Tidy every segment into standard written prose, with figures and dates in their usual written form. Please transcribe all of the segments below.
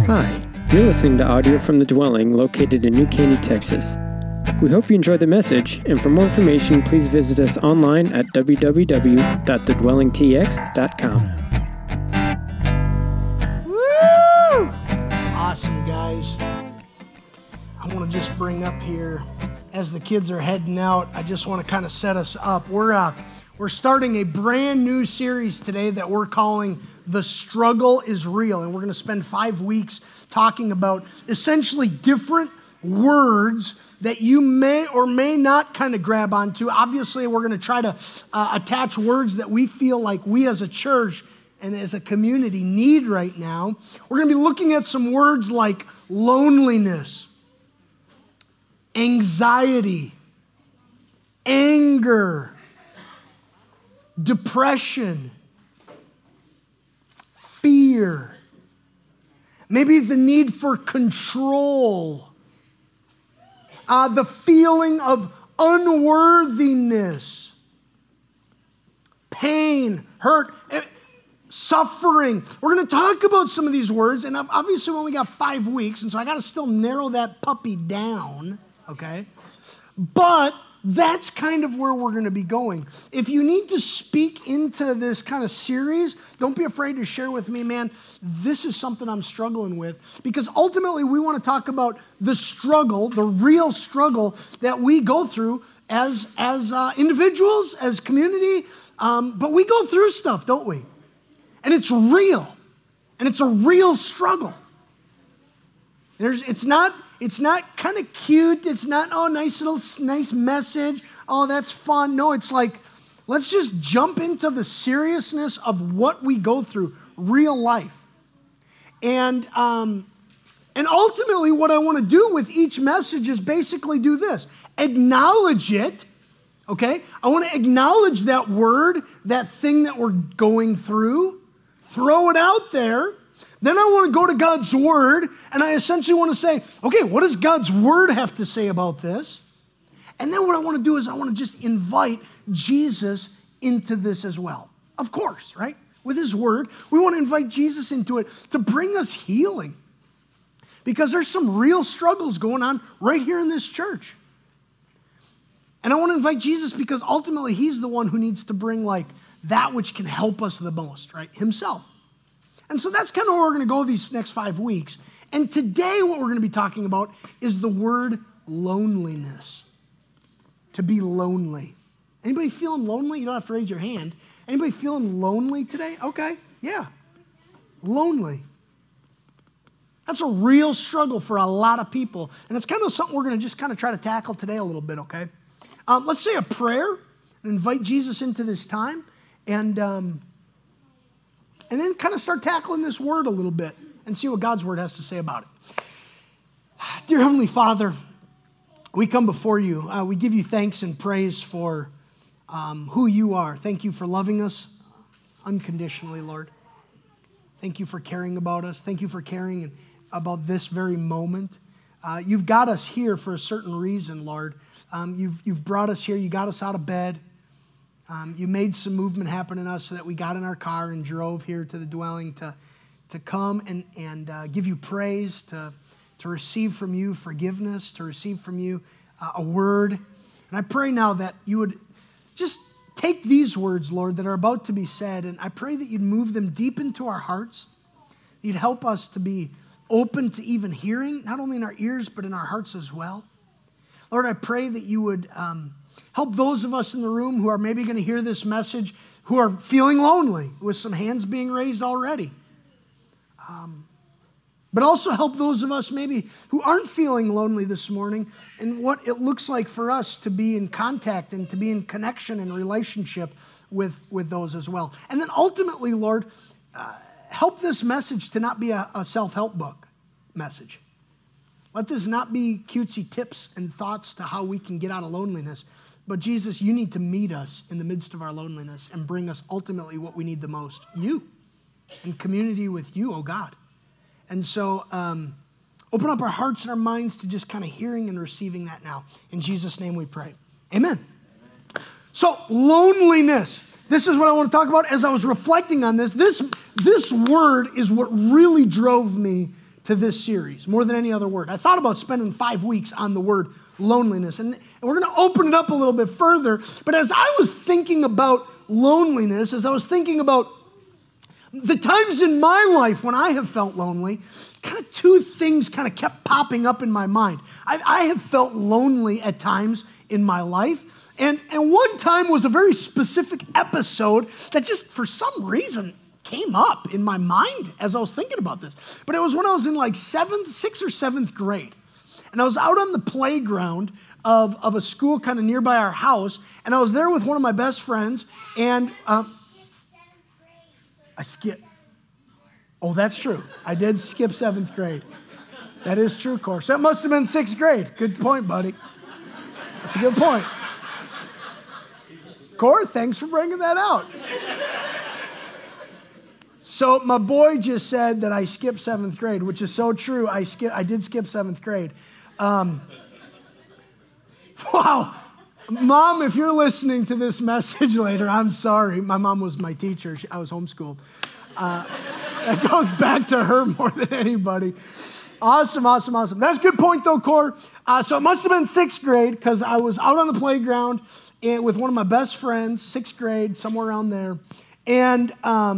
Hi, you're listening to audio from The Dwelling located in New Caney, Texas. We hope you enjoyed the message, and for more information, please visit us online at www.thedwellingtx.com. Woo! Awesome, guys. I want to just bring up here, as the kids are heading out, I just want to kind of set us up. We're starting a brand new series today that we're calling The Struggle is Real, and we're going to spend 5 weeks talking about essentially different words that you may or may not kind of grab onto. Obviously, we're going to try to attach words that we feel like we as a church and as a community need right now. We're going to be looking at some words like loneliness, anxiety, anger, depression, fear, maybe the need for control, the feeling of unworthiness, pain, hurt, suffering. We're going to talk about some of these words, and obviously we only got 5 weeks, and so I got to still narrow that puppy down, okay? But that's kind of where we're going to be going. If you need to speak into this kind of series, don't be afraid to share with me, man, this is something I'm struggling with. Because ultimately, we want to talk about the struggle, the real struggle that we go through as individuals, as community. But we go through stuff, don't we? And it's real. And it's a real struggle. It's not kind of cute. It's not, oh, nice message. Oh, that's fun. No, it's like, let's just jump into the seriousness of what we go through, real life. And ultimately what I want to do with each message is basically do this. Acknowledge it, okay? I want to acknowledge that word, that thing that we're going through. Throw it out there. Then I want to go to God's Word, and I essentially want to say, okay, what does God's Word have to say about this? And then what I want to do is I want to just invite Jesus into this as well. Of course, right? With His Word, we want to invite Jesus into it to bring us healing. Because there's some real struggles going on right here in this church. And I want to invite Jesus because ultimately He's the one who needs to bring like that which can help us the most, right? Himself. And so that's kind of where we're going to go these next 5 weeks. And today what we're going to be talking about is the word loneliness. To be lonely. Anybody feeling lonely? You don't have to raise your hand. Anybody feeling lonely today? Okay, yeah. Lonely. That's a real struggle for a lot of people. And it's kind of something we're going to just kind of try to tackle today a little bit, okay? Let's say a prayer and invite Jesus into this time. And then kind of start tackling this word a little bit and see what God's word has to say about it. Dear Heavenly Father, we come before you. We give you thanks and praise for who you are. Thank you for loving us unconditionally, Lord. Thank you for caring about us. Thank you for caring about this very moment. You've got us here for a certain reason, Lord. You've brought us here. You got us out of bed. You made some movement happen in us so that we got in our car and drove here to the dwelling to come and give you praise, to receive from you forgiveness, to receive from you a word. And I pray now that you would just take these words, Lord, that are about to be said, and I pray that you'd move them deep into our hearts. You'd help us to be open to even hearing, not only in our ears, but in our hearts as well. Lord, I pray that you would help those of us in the room who are maybe going to hear this message, who are feeling lonely, with some hands being raised already. But also help those of us maybe who aren't feeling lonely this morning and what it looks like for us to be in contact and to be in connection and relationship with those as well. And then ultimately, Lord, help this message to not be a self-help book message. Let this not be cutesy tips and thoughts to how we can get out of loneliness. But Jesus, you need to meet us in the midst of our loneliness and bring us ultimately what we need the most, you, in community with you, oh God. And so open up our hearts and our minds to just kind of hearing and receiving that now. In Jesus' name we pray. Amen. So loneliness. This is what I want to talk about as I was reflecting on this. This word is what really drove me to this series more than any other word. I thought about spending 5 weeks on the word loneliness, and we're going to open it up a little bit further. But as I was thinking about loneliness, as I was thinking about the times in my life when I have felt lonely, kind of two things kind of kept popping up in my mind. I have felt lonely at times in my life, and one time was a very specific episode that just for some reason came up in my mind as I was thinking about this. But it was when I was in like 6th or 7th grade, and I was out on the playground of a school kind of nearby our house, and I was there with one of my best friends, and I skipped. Oh, that's true. I did skip 7th grade. That is true, course. That must have been 6th grade. Good point, buddy. That's a good point. Cor, thanks for bringing that out. So my boy just said that I skipped 7th grade, which is so true. I did skip 7th grade. Wow. Mom, if you're listening to this message later, I'm sorry. My mom was my teacher. I was homeschooled. That goes back to her more than anybody. Awesome. That's a good point, though, Cor. So it must have been 6th grade because I was out on the playground with one of my best friends, 6th grade, somewhere around there. And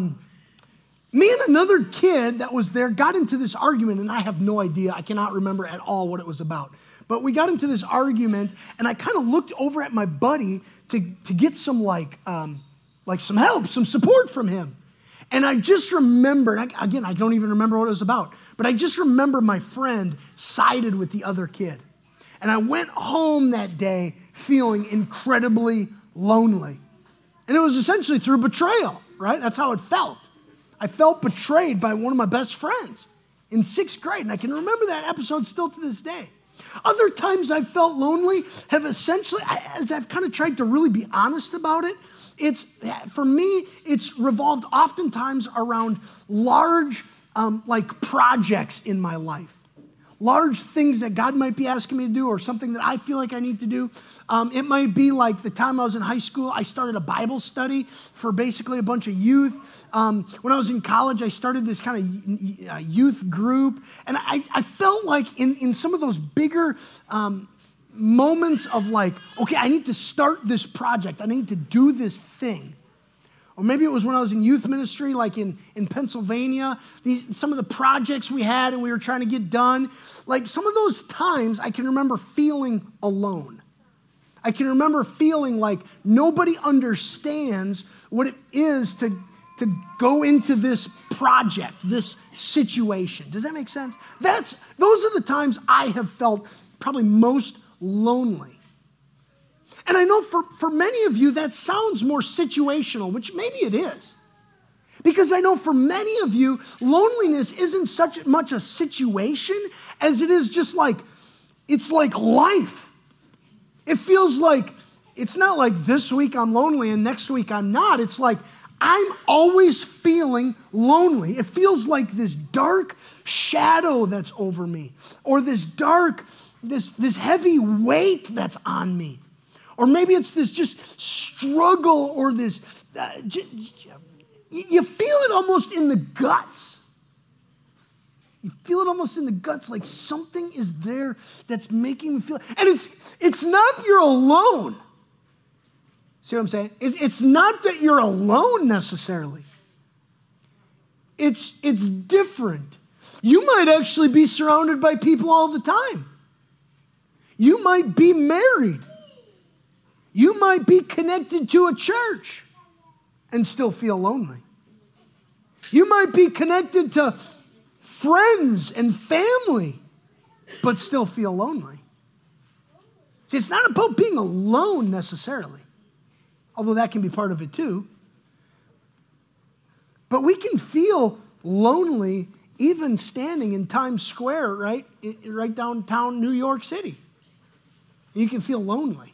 me and another kid that was there got into this argument, and I have no idea. I cannot remember at all what it was about. But we got into this argument, and I kind of looked over at my buddy to get some some help, some support from him. And I just remember, again, I don't even remember what it was about, but I just remember my friend sided with the other kid. And I went home that day feeling incredibly lonely. And it was essentially through betrayal, right? That's how it felt. I felt betrayed by one of my best friends in 6th grade, and I can remember that episode still to this day. Other times I've felt lonely have essentially, as I've kind of tried to really be honest about it, for me, it's revolved oftentimes around large projects in my life. Large things that God might be asking me to do or something that I feel like I need to do. It might be like the time I was in high school, I started a Bible study for basically a bunch of youth. When I was in college, I started this kind of youth group. And I felt like in some of those bigger moments of like, okay, I need to start this project. I need to do this thing. Or maybe it was when I was in youth ministry, like in Pennsylvania, some of the projects we had and we were trying to get done. Like some of those times, I can remember feeling alone. I can remember feeling like nobody understands what it is to go into this project, this situation. Does that make sense? Those are the times I have felt probably most lonely. And I know for many of you that sounds more situational, which maybe it is. Because I know for many of you, loneliness isn't such much a situation as it is just like, it's like life. It feels like, it's not like this week I'm lonely and next week I'm not. It's like I'm always feeling lonely. It feels like this dark shadow that's over me, or this heavy weight that's on me. Or maybe it's this just struggle or this, you feel it almost in the guts. You feel it almost in the guts, like something is there that's making me feel, and it's not you're alone. See what I'm saying? It's not that you're alone necessarily. It's different. You might actually be surrounded by people all the time. You might be married. You might be connected to a church and still feel lonely. You might be connected to friends and family, but still feel lonely. See, it's not about being alone necessarily, although that can be part of it too. But we can feel lonely even standing in Times Square, right downtown New York City. You can feel lonely.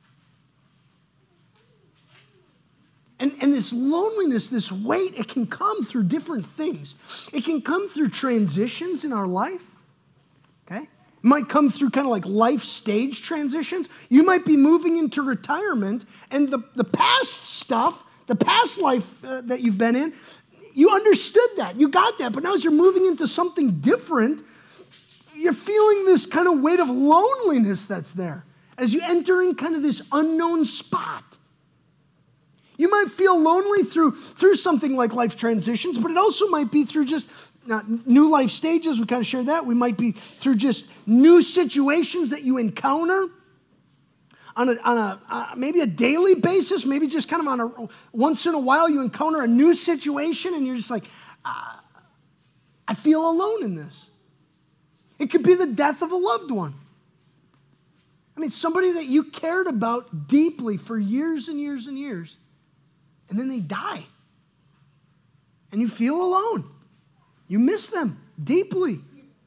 And this loneliness, this weight, it can come through different things. It can come through transitions in our life, okay? It might come through kind of like life stage transitions. You might be moving into retirement, and the past stuff, the past life that you've been in, you understood that. You got that. But now as you're moving into something different, you're feeling this kind of weight of loneliness that's there as you enter in kind of this unknown spot. You might feel lonely through something like life transitions, but it also might be through just new life stages. We kind of shared that. We might be through just new situations that you encounter on a maybe a daily basis, maybe just kind of on a once in a while you encounter a new situation and you're just like, I feel alone in this. It could be the death of a loved one. I mean, somebody that you cared about deeply for years and years and years, and then they die. And you feel alone. You miss them deeply.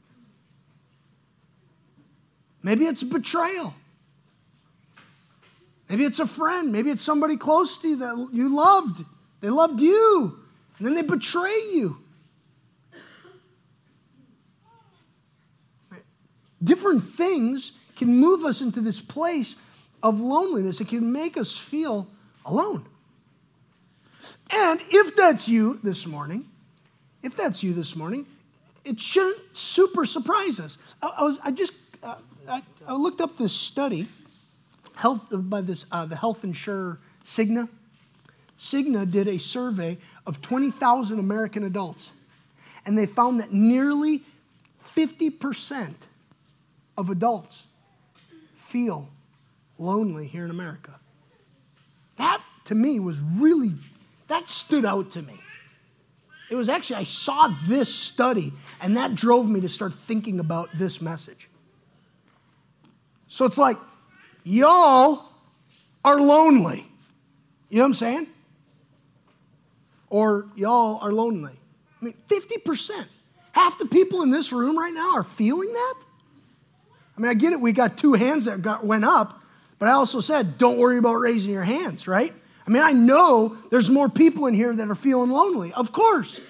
Maybe it's betrayal. Maybe it's a friend. Maybe it's somebody close to you that you loved. They loved you, and then they betray you. Different things can move us into this place of loneliness. It can make us feel alone. And if that's you this morning, it shouldn't super surprise us. I looked up this study, the health insurer Cigna. Cigna did a survey of 20,000 American adults, and they found that nearly 50% of adults feel lonely here in America. That, to me, that stood out to me. It was actually, I saw this study, and that drove me to start thinking about this message. So it's like, y'all are lonely. You know what I'm saying? Or y'all are lonely. I mean, 50%. Half the people in this room right now are feeling that. I mean, I get it. We got two hands that went up, but I also said, don't worry about raising your hands, right? I mean, I know there's more people in here that are feeling lonely, of course.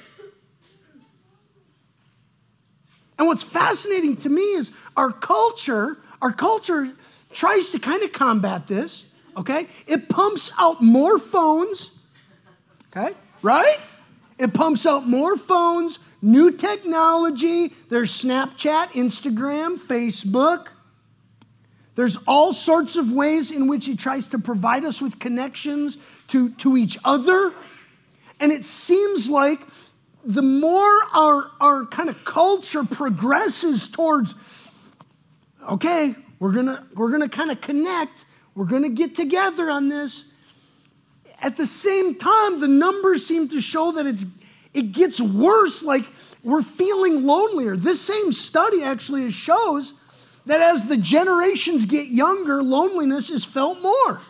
And what's fascinating to me is our culture tries to kind of combat this, okay? It pumps out more phones, okay? Right? It pumps out more phones, new technology. There's Snapchat, Instagram, Facebook. There's all sorts of ways in which it tries to provide us with connections to each other. And it seems like the more our kind of culture progresses towards, okay, we're gonna kind of connect, we're gonna get together on this. At the same time, the numbers seem to show that it gets worse, like we're feeling lonelier. This same study actually shows that as the generations get younger, loneliness is felt more.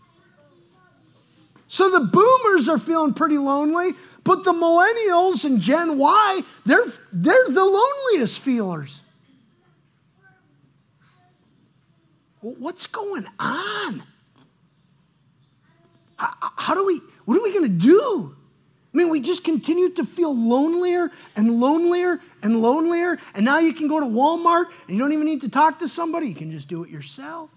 So the boomers are feeling pretty lonely, but the millennials and Gen Y, they're the loneliest feelers. Well, what's going on? What are we going to do? I mean, we just continue to feel lonelier and lonelier and lonelier. And now you can go to Walmart and you don't even need to talk to somebody. You can just do it yourself.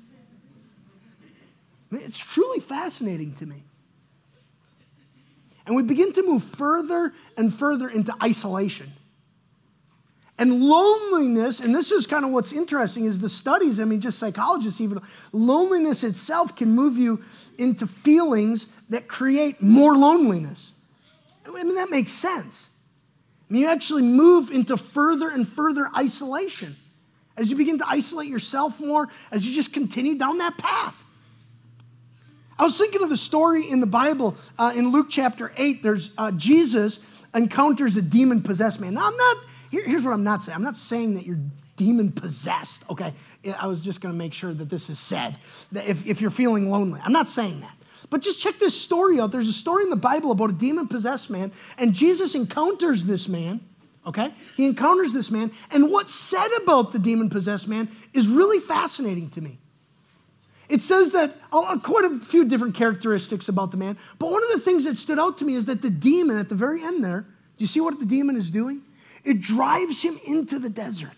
I mean, it's truly fascinating to me. And we begin to move further and further into isolation. And loneliness, and this is kind of what's interesting, is the studies, I mean, just psychologists even, loneliness itself can move you into feelings that create more loneliness. I mean, that makes sense. I mean, you actually move into further and further isolation. As you begin to isolate yourself more, as you just continue down that path. I was thinking of the story in the Bible, in Luke chapter 8, there's Jesus encounters a demon-possessed man. Now, here's what I'm not saying. I'm not saying that you're demon-possessed, okay? I was just going to make sure that this is said, that if you're feeling lonely. I'm not saying that. But just check this story out. There's a story in the Bible about a demon-possessed man, and Jesus encounters this man, okay? He encounters this man, and what's said about the demon-possessed man is really fascinating to me. It says that, quite a few different characteristics about the man, but one of the things that stood out to me is that the demon, at the very end there, do you see what the demon is doing? It drives him into the desert.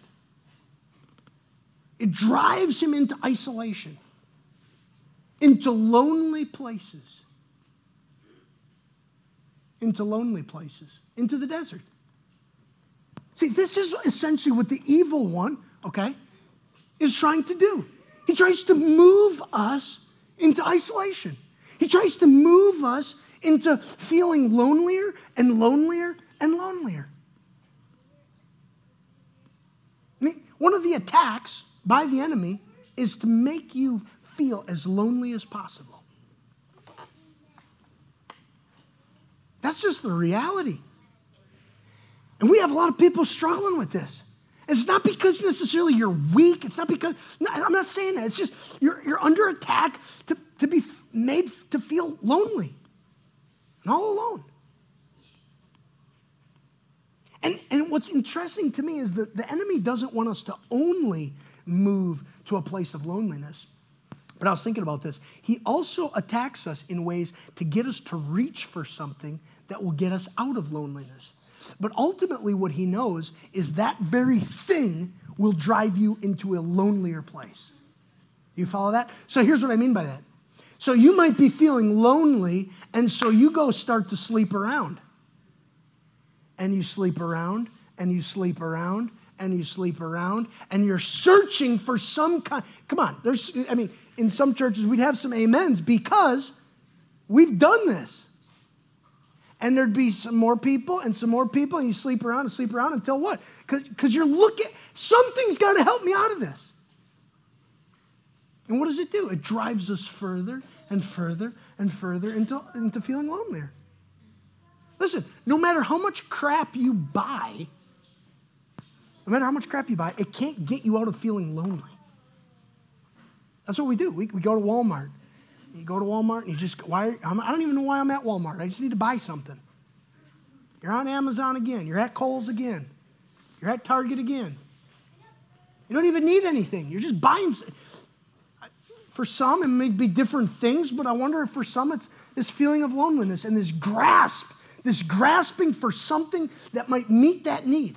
It drives him into isolation, into lonely places. into lonely places, into the desert. See, this is essentially what the evil one, okay, is trying to do. He tries to move us into isolation. He tries to move us into feeling lonelier and lonelier and lonelier. I mean, one of the attacks by the enemy is to make you feel as lonely as possible. That's just the reality. And we have a lot of people struggling with this. It's not because necessarily you're weak. It's not because, no, I'm not saying that. It's just you're under attack to be made to feel lonely and all alone. And what's interesting to me is that the enemy doesn't want us to only move to a place of loneliness. But I was thinking about this. He also attacks us in ways to get us to reach for something that will get us out of loneliness. But ultimately what he knows is that very thing will drive you into a lonelier place. Do you follow that? So here's what I mean by that. So you might be feeling lonely, and so you go start to sleep around. And you sleep around, and you sleep around, and you sleep around, and you're searching for some kind. Come on, in some churches we'd have some amens because we've done this. And there'd be some more people, and you sleep around until what? Because you're looking, something's got to help me out of this. And what does it do? It drives us further and further and further into feeling lonelier. Listen, no matter how much crap you buy, it can't get you out of feeling lonely. That's what we do. We go to Walmart. You go to Walmart and you just, I don't even know why I'm at Walmart. I just need to buy something. You're on Amazon again. You're at Kohl's again. You're at Target again. You don't even need anything. You're just buying. For some, it may be different things, but I wonder if for some it's this feeling of loneliness and this grasping for something that might meet that need.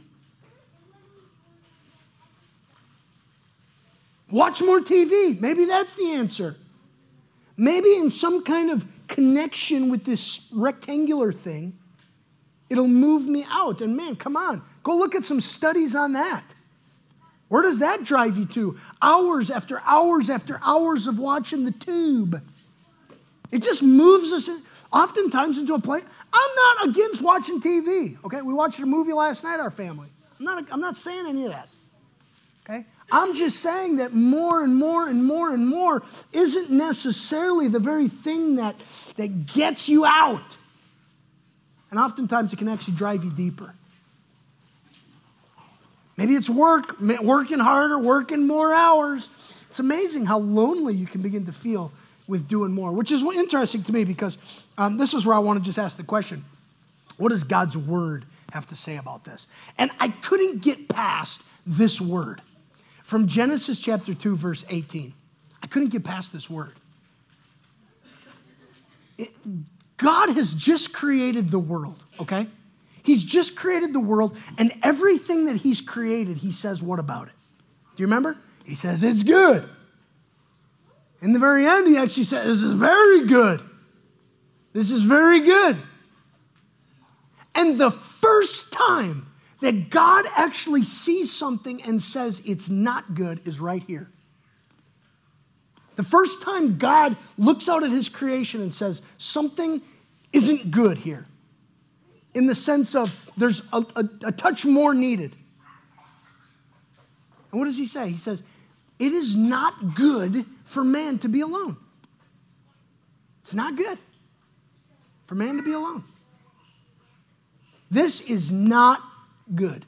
Watch more TV. Maybe that's the answer. Maybe in some kind of connection with this rectangular thing, it'll move me out. And man, come on, go look at some studies on that. Where does that drive you to? Hours after hours after hours of watching the tube. It just moves us oftentimes into a place. I'm not against watching TV. Okay, we watched a movie last night, our family. I'm not saying any of that. Okay? I'm just saying that more and more and more and more isn't necessarily the very thing that gets you out. And oftentimes it can actually drive you deeper. Maybe it's working harder, working more hours. It's amazing how lonely you can begin to feel with doing more, which is interesting to me because this is where I want to just ask the question, what does God's word have to say about this? And I couldn't get past this word. From Genesis chapter 2, verse 18. I couldn't get past this word. God has just created the world, okay? He's just created the world, and everything that he's created, he says, what about it? Do you remember? He says, it's good. In the very end, he actually says, this is very good. This is very good. And the first time that God actually sees something and says it's not good is right here. The first time God looks out at his creation and says something isn't good here, in the sense of there's a touch more needed. And what does he say? He says, it is not good for man to be alone. It's not good for man to be alone. This is not good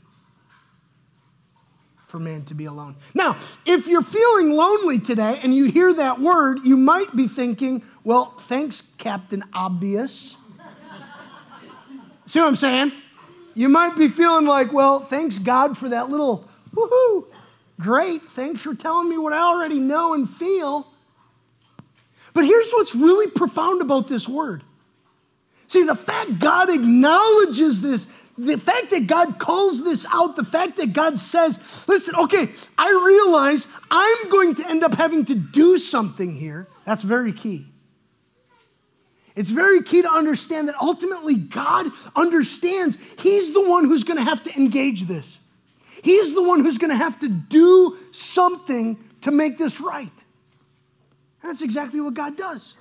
for man to be alone. Now, if you're feeling lonely today and you hear that word, you might be thinking, well, thanks, Captain Obvious. See what I'm saying? You might be feeling like, well, thanks God for that little woohoo. Great, thanks for telling me what I already know and feel. But here's what's really profound about this word. See, the fact God acknowledges this, the fact that God calls this out, the fact that God says, listen, okay, I realize I'm going to end up having to do something here. That's very key. It's very key to understand that ultimately God understands He's the one who's going to have to engage this. He's the one who's going to have to do something to make this right. And that's exactly what God does.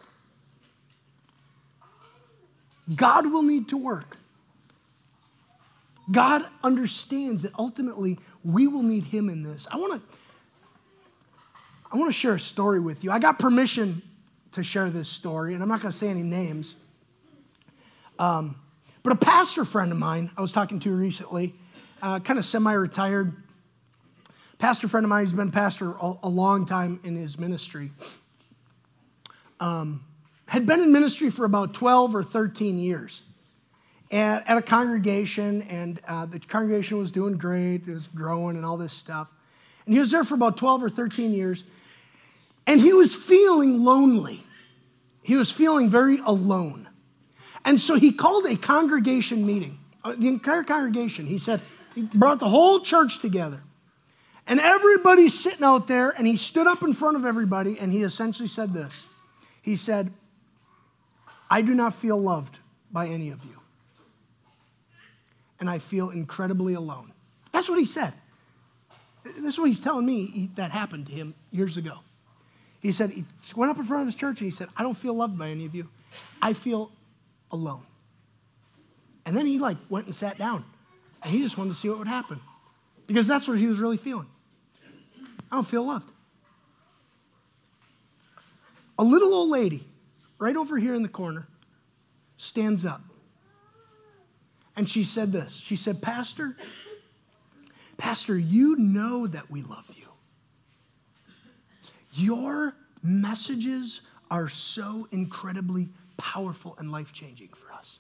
God will need to work. God understands that ultimately we will need Him in this. I want to share a story with you. I got permission to share this story, and I'm not going to say any names. But a pastor friend of mine I was talking to recently, kind of semi-retired, pastor friend of mine, he's been pastor a long time in his ministry, had been in ministry for about 12 or 13 years at a congregation, and the congregation was doing great, it was growing and all this stuff. And he was there for about 12 or 13 years, and he was feeling lonely. He was feeling very alone. And so he called a congregation meeting, the entire congregation. He said, he brought the whole church together. And everybody's sitting out there, and he stood up in front of everybody, and he essentially said this. He said, I do not feel loved by any of you. And I feel incredibly alone. That's what he said. This is what he's telling me that happened to him years ago. He said, he went up in front of his church and he said, I don't feel loved by any of you. I feel alone. And then he went and sat down. And he just wanted to see what would happen. Because that's what he was really feeling. I don't feel loved. A little old lady, right over here in the corner, stands up. And she said this. She said, Pastor, you know that we love you. Your messages are so incredibly powerful and life-changing for us.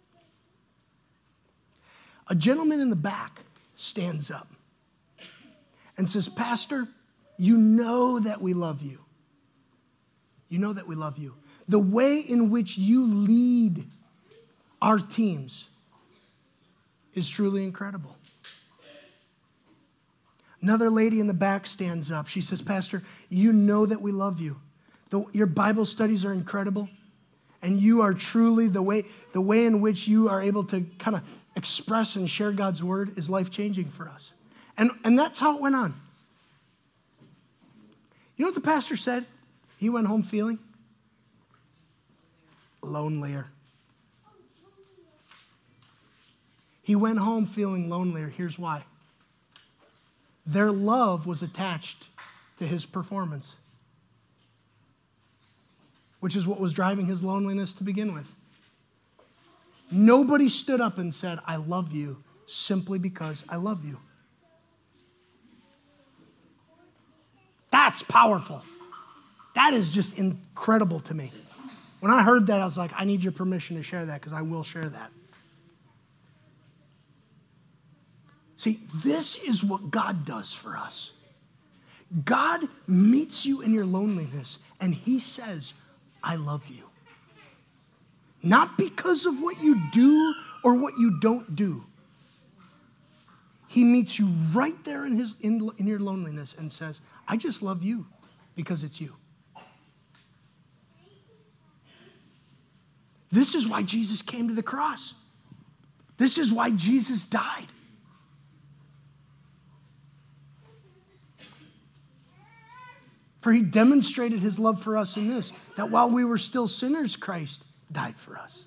A gentleman in the back stands up and says, Pastor, you know that we love you. You know that we love you. The way in which you lead our teams is truly incredible. Another lady in the back stands up. She says, Pastor, you know that we love you. Your Bible studies are incredible, and you are truly the way in which you are able to kind of express and share God's word is life-changing for us. And that's how it went on. You know what the pastor said? He went home feeling lonelier. He went home feeling lonelier. Here's why. Their love was attached to his performance, which is what was driving his loneliness to begin with. Nobody stood up and said, I love you, simply because I love you. That's powerful. That is just incredible to me. When I heard that, I was like, I need your permission to share that, because I will share that. See, this is what God does for us. God meets you in your loneliness, and He says, I love you. Not because of what you do or what you don't do. He meets you right there in your loneliness and says, I just love you because it's you. This is why Jesus came to the cross. This is why Jesus died. For He demonstrated His love for us in this, that while we were still sinners, Christ died for us.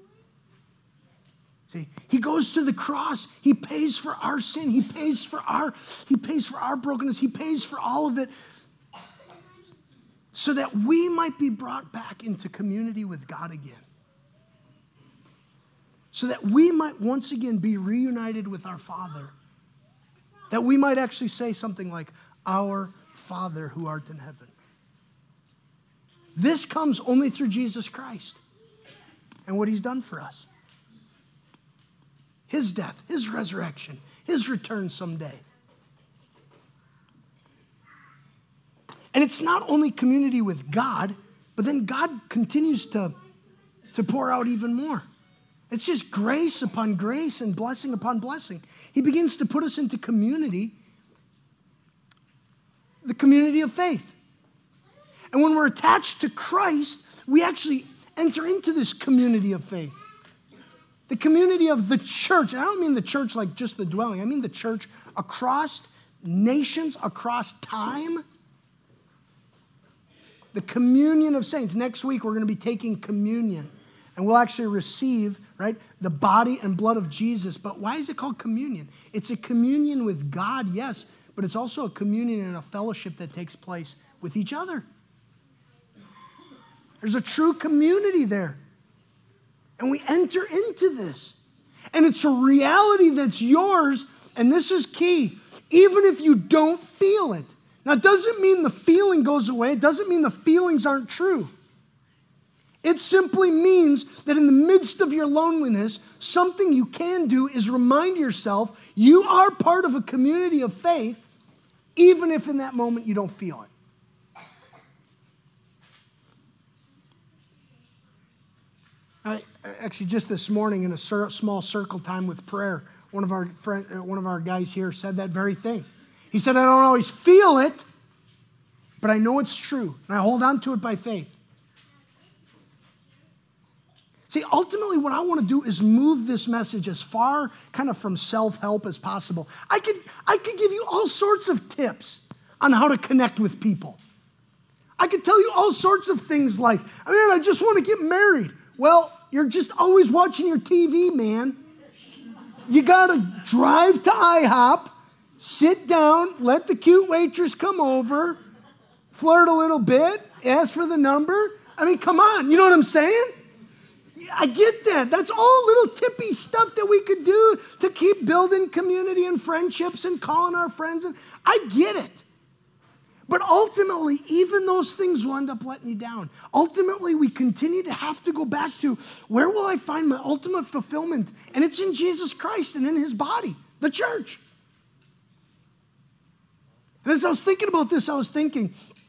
See, He goes to the cross. He pays for our sin. He pays for our brokenness. He pays for all of it so that we might be brought back into community with God again. So that we might once again be reunited with our Father. That we might actually say something like, Our Father who art in heaven. This comes only through Jesus Christ and what He's done for us. His death, His resurrection, His return someday. And it's not only community with God, but then God continues to pour out even more. It's just grace upon grace and blessing upon blessing. He begins to put us into community, the community of faith. And when we're attached to Christ, we actually enter into this community of faith. The community of the church. And I don't mean the church like just the dwelling. I mean the church across nations, across time. The communion of saints. Next week, we're going to be taking communion. And we'll actually receive, right, the body and blood of Jesus. But why is it called communion? It's a communion with God, yes. But it's also a communion and a fellowship that takes place with each other. There's a true community there. And we enter into this. And it's a reality that's yours. And this is key. Even if you don't feel it. Now, it doesn't mean the feeling goes away. It doesn't mean the feelings aren't true. It simply means that in the midst of your loneliness, something you can do is remind yourself you are part of a community of faith, even if in that moment you don't feel it. Actually, just this morning in a small circle time with prayer, one of our guys here said that very thing. He said, I don't always feel it, but I know it's true, and I hold on to it by faith. See, ultimately what I want to do is move this message as far kind of from self-help as possible. I could give you all sorts of tips on how to connect with people. I could tell you all sorts of things like, I just want to get married. Well, you're just always watching your TV, man. You got to drive to IHOP, sit down, let the cute waitress come over, flirt a little bit, ask for the number. Come on, you know what I'm saying? I get that. That's all little tippy stuff that we could do to keep building community and friendships and calling our friends. And I get it. But ultimately, even those things will end up letting you down. Ultimately, we continue to have to go back to, where will I find my ultimate fulfillment? And it's in Jesus Christ and in his body, the church. And as I was thinking about this, I was thinking,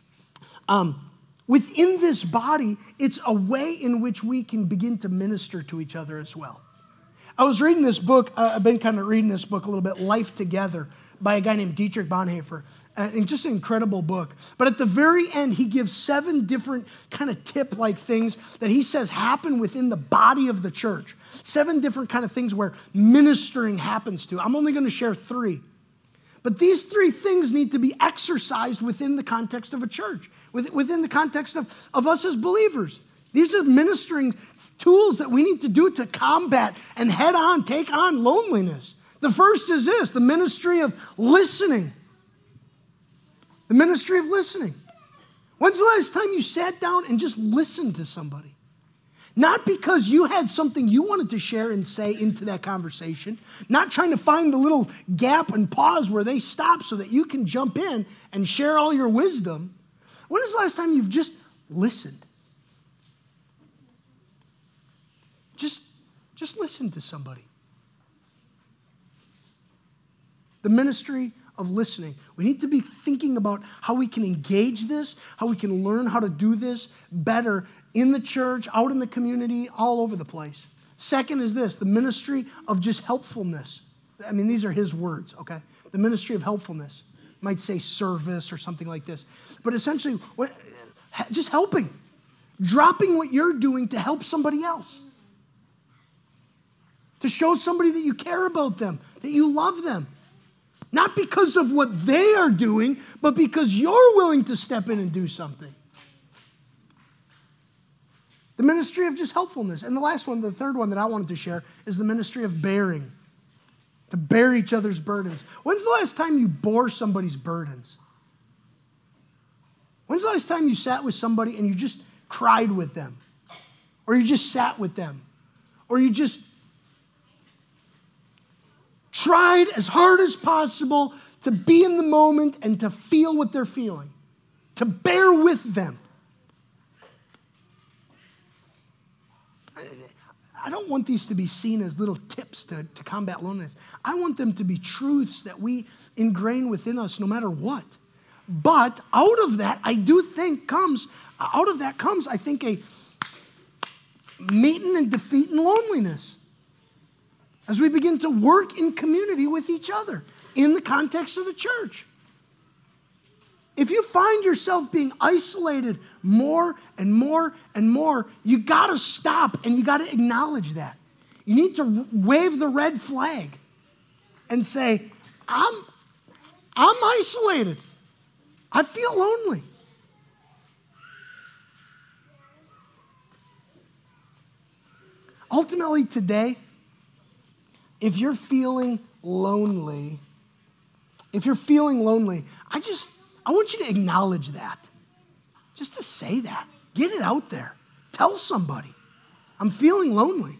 within this body, it's a way in which we can begin to minister to each other as well. I was reading this book, I've been kind of reading this book a little bit, Life Together, by a guy named Dietrich Bonhoeffer. And just an incredible book. But at the very end, he gives 7 different kind of tip-like things that he says happen within the body of the church. 7 different kind of things where ministering happens to. I'm only going to share 3. But these 3 things need to be exercised within the context of a church, within the context of us as believers. These are ministering tools that we need to do to combat and take on loneliness. The first is this, the ministry of listening. The ministry of listening. When's the last time you sat down and just listened to somebody? Not because you had something you wanted to share and say into that conversation, not trying to find the little gap and pause where they stop so that you can jump in and share all your wisdom. When is the last time you've just listened? Just listen to somebody. The ministry of listening. We need to be thinking about how we can engage this, how we can learn how to do this better in the church, out in the community, all over the place. Second is this, the ministry of just helpfulness. These are his words, okay? The ministry of helpfulness. Might say service or something like this. But essentially, just helping. Dropping what you're doing to help somebody else. To show somebody that you care about them, that you love them. Not because of what they are doing, but because you're willing to step in and do something. The ministry of just helpfulness. And the last one, the third one that I wanted to share, is the ministry of bearing. To bear each other's burdens. When's the last time you bore somebody's burdens? When's the last time you sat with somebody and you just cried with them? Or you just sat with them? Or you just tried as hard as possible to be in the moment and to feel what they're feeling, to bear with them. I don't want these to be seen as little tips to combat loneliness. I want them to be truths that we ingrain within us no matter what. But out of that, I comes, I think, a meeting and defeating loneliness. As we begin to work in community with each other in the context of the church. If you find yourself being isolated more and more and more, you got to stop and you got to acknowledge that. You need to wave the red flag and say, I'm isolated. I feel lonely. Ultimately today, if you're feeling lonely, I want you to acknowledge that. Just to say that. Get it out there. Tell somebody, I'm feeling lonely.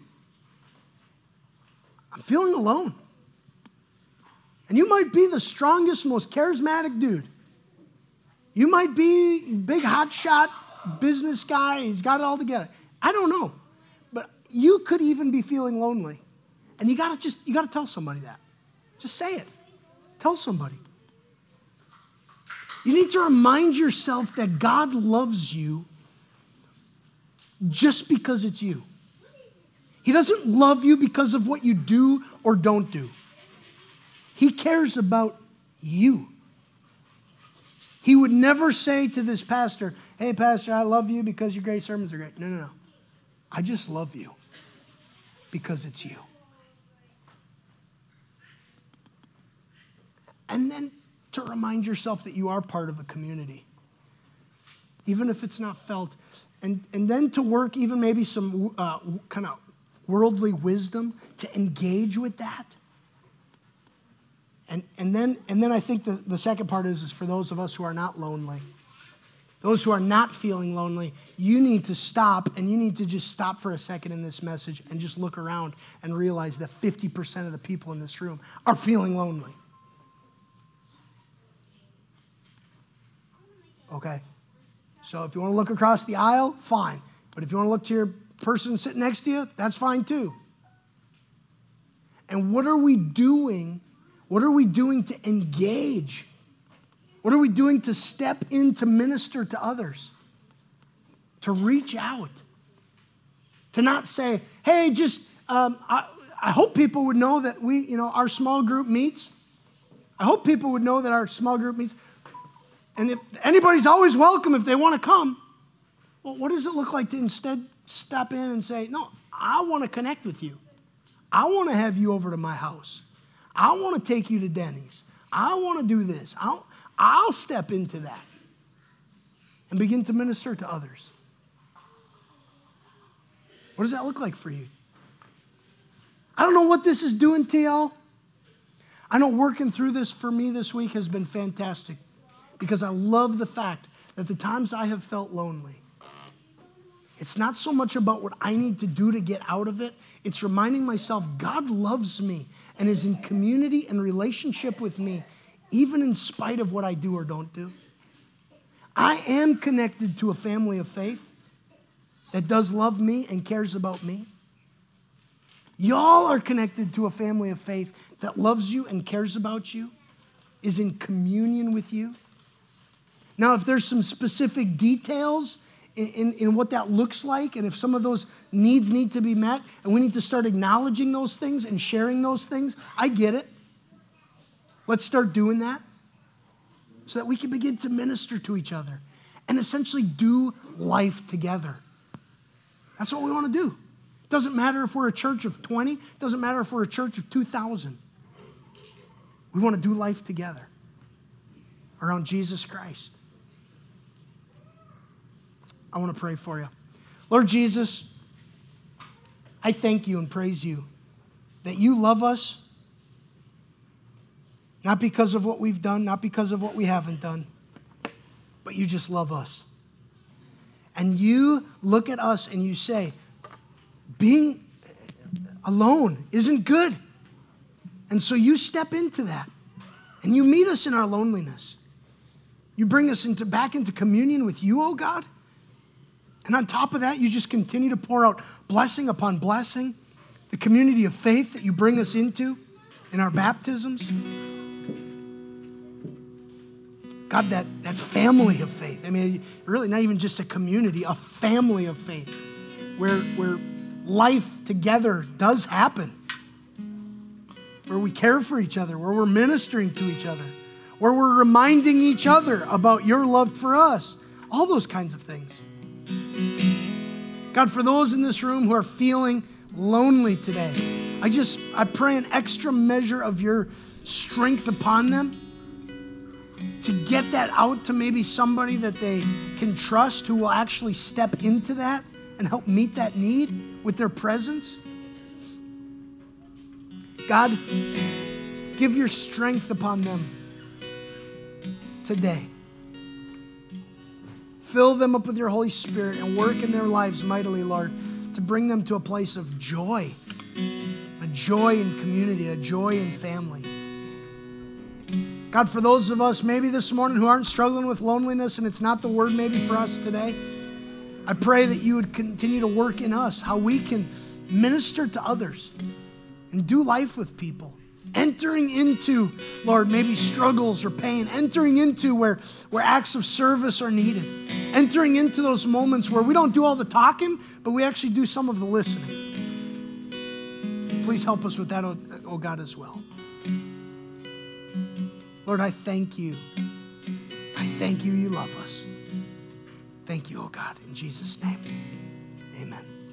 I'm feeling alone. And you might be the strongest, most charismatic dude. You might be big hotshot business guy. He's got it all together. I don't know. But you could even be feeling lonely. And you got to tell somebody that. Just say it. Tell somebody. You need to remind yourself that God loves you just because it's you. He doesn't love you because of what you do or don't do. He cares about you. He would never say to this pastor, hey, pastor, I love you because your great sermons are great. No. I just love you because it's you. And then to remind yourself that you are part of a community, even if it's not felt. And then to work even maybe some kind of worldly wisdom to engage with that. And then I think the second part is for those of us who are not lonely, those who are not feeling lonely, you need to stop, and you need to just stop for a second in this message and just look around and realize that 50% of the people in this room are feeling lonely. Okay? So if you want to look across the aisle, fine. But if you want to look to your person sitting next to you, that's fine too. And what are we doing? What are we doing to engage? What are we doing to step in to minister to others? To reach out. To not say, hey, just, I hope people would know that our small group meets. I hope people would know that our small group meets. And if anybody's always welcome if they want to come. Well, what does it look like to instead step in and say, no, I want to connect with you. I want to have you over to my house. I want to take you to Denny's. I want to do this. I'll step into that and begin to minister to others. What does that look like for you? I don't know what this is doing to y'all. I know working through this for me this week has been fantastic because I love the fact that the times I have felt lonely, it's not so much about what I need to do to get out of it. It's reminding myself God loves me and is in community and relationship with me, even in spite of what I do or don't do. I am connected to a family of faith that does love me and cares about me. Y'all are connected to a family of faith that loves you and cares about you, is in communion with you. Now, if there's some specific details in what that looks like, and if some of those needs need to be met, and we need to start acknowledging those things and sharing those things, I get it. Let's start doing that so that we can begin to minister to each other and essentially do life together. That's what we want to do. It doesn't matter if we're a church of 20. It doesn't matter if we're a church of 2,000. We want to do life together around Jesus Christ. I want to pray for you. Lord Jesus, I thank you and praise you that you love us, not because of what we've done, not because of what we haven't done, but you just love us. And you look at us and you say, being alone isn't good. And so you step into that and you meet us in our loneliness. You bring us back into communion with you, oh God. And on top of that, you just continue to pour out blessing upon blessing, the community of faith that you bring us into in our baptisms. God, that family of faith. I mean, really not even just a community, a family of faith where life together does happen, where we care for each other, where we're ministering to each other, where we're reminding each other about your love for us. All those kinds of things. God, for those in this room who are feeling lonely today, I pray an extra measure of your strength upon them to get that out to maybe somebody that they can trust who will actually step into that and help meet that need with their presence. God, give your strength upon them today. Fill them up with your Holy Spirit and work in their lives mightily, Lord, to bring them to a place of joy, a joy in community, a joy in family. God, for those of us maybe this morning who aren't struggling with loneliness and it's not the word maybe for us today, I pray that you would continue to work in us how we can minister to others and do life with people. Entering into, Lord, maybe struggles or pain. Entering into where acts of service are needed. Entering into those moments where we don't do all the talking, but we actually do some of the listening. Please help us with that, oh God, as well. Lord, I thank you. I thank you love us. Thank you, oh God, in Jesus' name. Amen.